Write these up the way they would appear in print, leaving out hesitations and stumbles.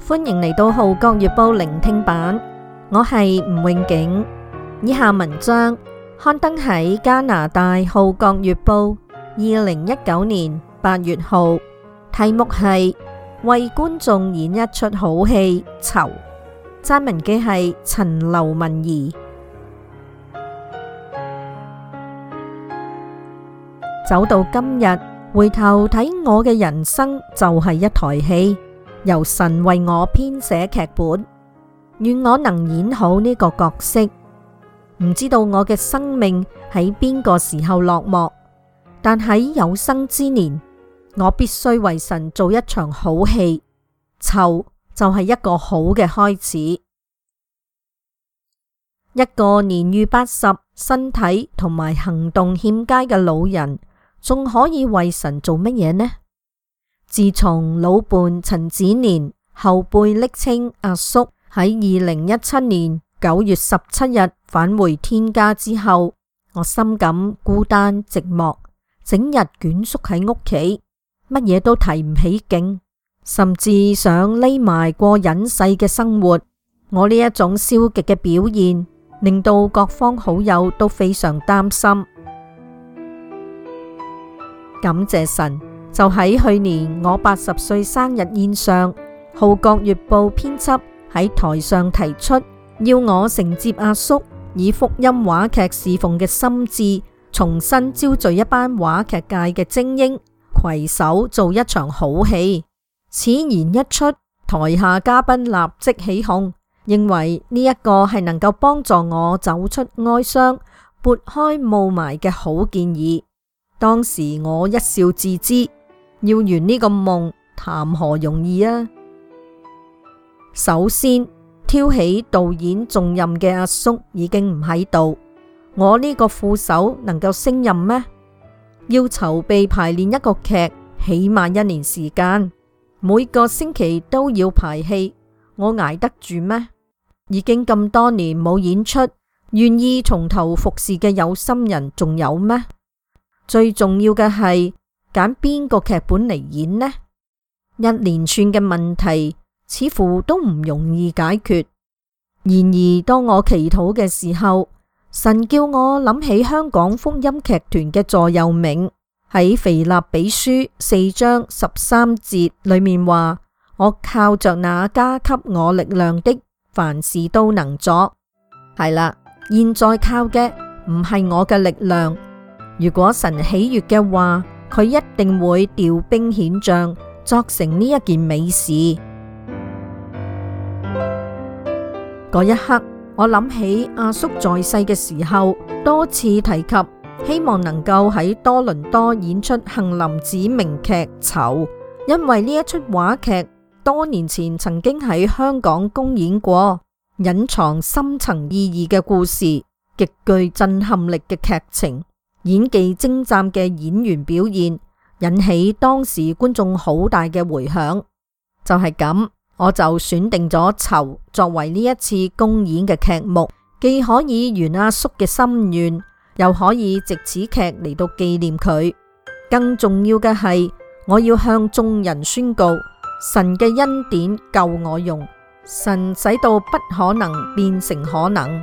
歡迎嚟到《號角月報》聆聽版，我係吳永景。以下文章刊登喺加拿大《號角月報》2019年8月號，題目係為觀眾演一出好戲囚。撰文嘅係陳劉文儀。走到今日，回頭睇我嘅人生就係一台戲，由神為我編寫劇本，願我能演好呢個角色。唔知道我嘅生命喺邊個時候落幕，但喺有生之年，我必須為神做一場好戲。囚就係一個好嘅開始。一個年逾80、身體同埋行動欠佳嘅老人，仲可以為神做乜嘢呢？自從老伴陳子年後輩昵稱阿叔喺2017年9月17日返回天家之後，我深感孤單寂寞，整日蜷縮喺屋企，乜嘢都提唔起勁，甚至想匿埋過隱世嘅生活。我呢一種消極嘅表現，令到各方好友都非常擔心。感謝神，就喺去年我80歲生日宴上，《號角月報》編輯喺台上提出，要我承接阿叔以福音話劇侍奉嘅心志，重新招聚一班話劇界嘅精英，攜手做一場好戲。此言一出，台下嘉賓立即起哄，認為呢一個係能夠幫助我走出哀傷、撥開霧霾嘅好建議。當時我一笑自知，要圓呢個夢談何容易啊！首先挑起導演重任嘅阿叔已經唔喺度，我呢個副手能夠勝任咩？要籌備排練一個劇，起碼1年時間，每個星期都要排戲，我捱得住咩？已經咁多年冇演出，願意從頭服侍嘅有心人仲有咩？最重要嘅係揀邊個劇本嚟演呢？一連串嘅問題似乎都唔容易解決。然而當我祈禱嘅時候，神叫我諗起香港福音劇團嘅座右銘，喺腓立比書4章13節裏面話：我靠着那加給我力量的，凡事都能作。係啦，現在靠嘅唔係我嘅力量。如果神喜悅嘅話，佢一定會調兵遣將，作成呢一件美事。嗰一刻，我諗起阿叔在世嘅時候，多次提及希望能夠喺多倫多演出杏林子名劇《囚》，因為呢一出話劇多年前曾經喺香港公演過，隱藏深層意義嘅故事，極具震撼力嘅劇情，演技精湛嘅演員表現，引起當時觀眾好大嘅回響。就係咁，我就選定咗《囚》作為呢一次公演嘅劇目，既可以圓阿叔嘅心願，又可以藉此劇嚟到紀念佢。更重要嘅係，我要向眾人宣告，神嘅恩典夠我用，神使到不可能變成可能。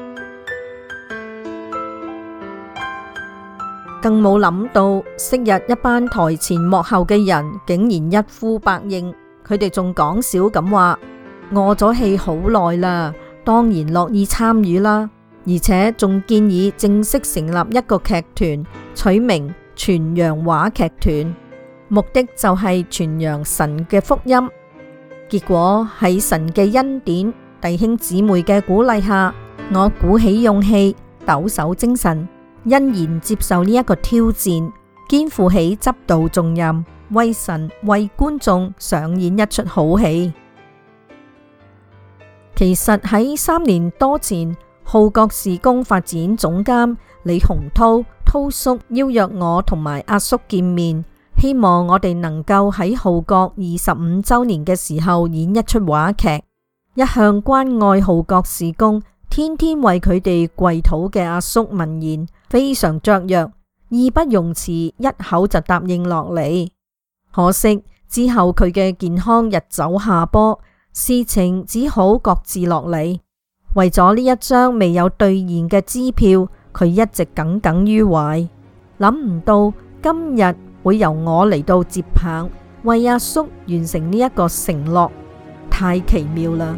更冇諗到，昔日一班台前幕後嘅人竟然一呼百應，佢哋仲講笑咁話：餓咗氣好耐啦，當然樂意參與啦，而且仲建議正式成立一個劇團，取名傳揚話劇團，目的就係傳揚神嘅福音。結果喺神嘅恩典、弟兄姊妹嘅鼓勵下，我鼓起勇氣，抖擻精神，欣然接受呢一個挑戰，肩負起執導重任，為神為觀眾上演一出好戲。其實喺3年多前，號角事工發展總監李洪濤濤叔邀約我同埋阿叔見面，希望我哋能夠喺號角25週年嘅時候演一出話劇。一向關愛號角事工，天天為佢哋跪禱嘅阿叔聞言非常雀躍，義不容辭，一口就答應落嚟。可惜之後佢嘅健康日走下坡， 事情只好擱置落嚟。為咗呢一張未有兌現嘅支票，佢一直耿耿於懷。諗唔到今日會由我嚟到接棒，為阿叔完成呢一個承諾，太奇妙啦！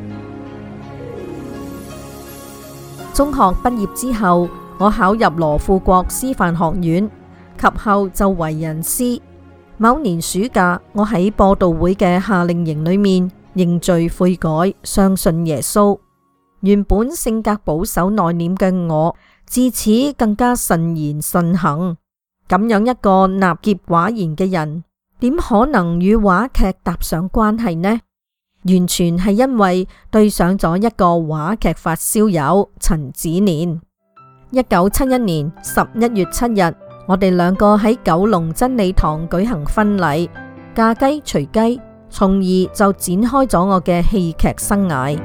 中學畢業之後，我考入羅富國師範學院，及後就為人師。某年暑假，我喺播道會嘅夏令營裏面認罪悔改，相信耶穌。原本性格保守內斂嘅我，自此更加慎言慎行。咁樣一個納結寡言嘅人，點可能與話劇搭上關係呢？完全係因為對上咗一個話劇發燒友陳子年。1971年11月7日，我哋兩個喺九龍真理堂舉行婚禮，嫁雞隨雞，從而就展開咗我嘅戲劇生涯。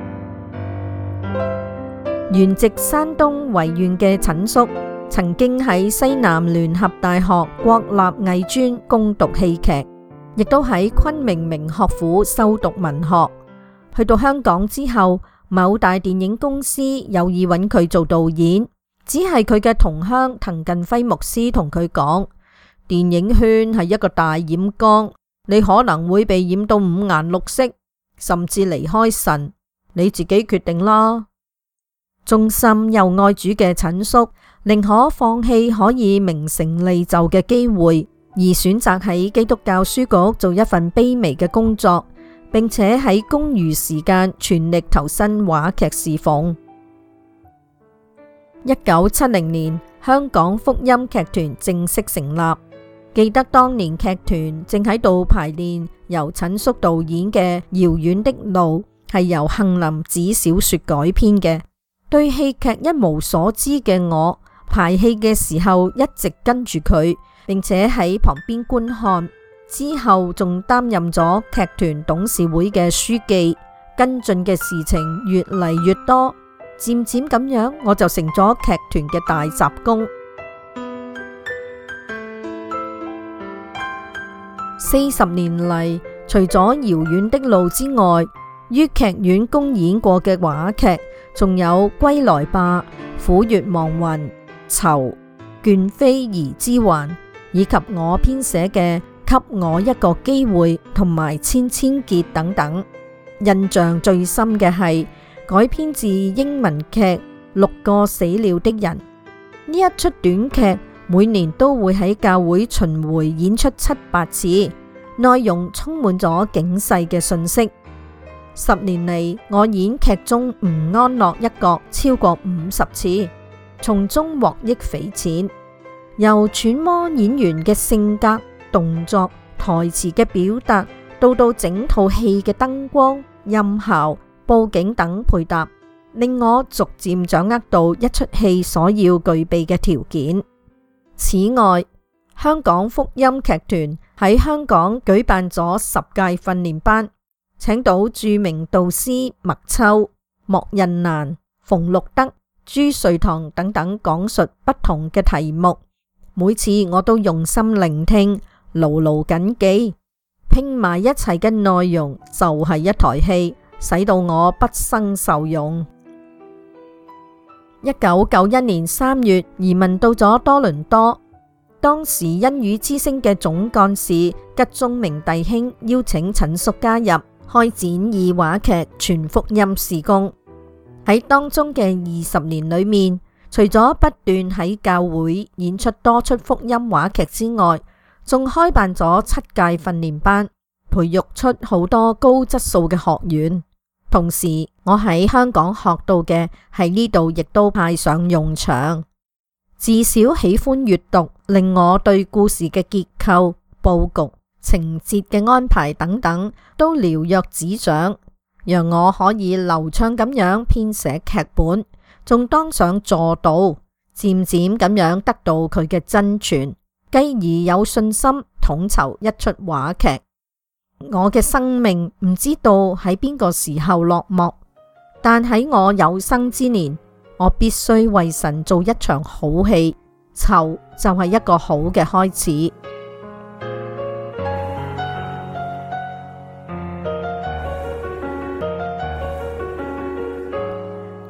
原籍山東維縣嘅陳叔，曾經喺西南聯合大學國立藝專攻讀戲劇，亦都喺昆明名學府修讀文學。去到香港之後，某大電影公司有意揾佢做導演，只係佢嘅同鄉滕近輝牧師同佢講，電影圈係一個大染缸，你可能會被染到五顏六色，甚至離開神，你自己決定啦。忠心又愛主嘅陳叔，寧可放棄可以名成利就嘅機會，而選擇喺基督教書局做一份卑微嘅工作，並且喺公餘時間全力投身話劇侍奉。1970年，香港福音劇團正式成立。記得當年劇團正喺度排練由陳叔導演嘅《遙遠的路》，係由杏林子小說改編嘅。對戲劇一無所知嘅我，排戲嘅時候一直跟住佢，並且喺旁邊觀看。之後仲擔任咗劇團董事會嘅書記，跟進嘅事情越嚟越多，漸漸咁樣我就成咗劇團嘅大雜工。40年嚟，除咗遙遠的路之外，於劇院公演過嘅話劇，仲有歸來吧、虎穴亡魂、囚、倦飛兒之還，以及我編寫嘅給我一個機會同埋千千結等等。印象最深嘅係改編自英文劇《6個死了的人》。呢一出短劇每年都會喺教會巡迴演出7-8次，內容充滿咗警世嘅信息。10年嚟，我演劇中吳安樂一角超過50次，從中獲益匪淺。由揣摩演員嘅性格、動作、台詞嘅表達，到整套戲嘅燈光、音效、佈景等配搭，令我逐漸掌握到一出戲所要具備嘅條件。此外，香港福音劇團喺香港舉辦咗10屆訓練班，請到著名導師麥秋、莫印蘭、馮祿德、朱瑞堂等等講述不同嘅題目。每次我都用心聆聽，牢牢謹記，拼埋一齊嘅內容就係一台戲，使到我畢生受用。1991年3月移民到咗多倫多，當時恩語之聲嘅總幹事吉宗明弟兄邀請陳叔加入，開展以話劇傳福音事工。喺當中嘅20年裏面，除咗不斷喺教會演出多出福音話劇之外，仲開辦咗7屆訓練班，培育出好多高質素嘅學員。同時，我喺香港學到嘅喺呢度亦都派上用場。自小喜歡閱讀，令我對故事嘅結構、佈局、情節嘅安排等等都了若指掌，讓我可以流暢咁樣編寫劇本，仲當上助導，漸漸咁樣得到佢嘅真傳，繼而有信心統籌一出話劇。我嘅生命唔知道喺邊個時候落幕，但喺我有生之年，我必須為神做一場好戲，囚就係一個好嘅開始。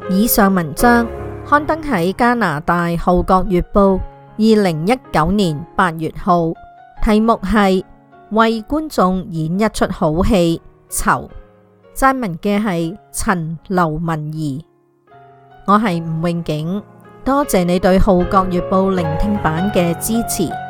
以上文章刊登喺加拿大《號角月報》2019年8月號，題目係為觀眾演一出好戲，酬。撰文嘅係陳劉文儀。我係吳詠景，多謝你對《號角月報》聆聽版嘅支持。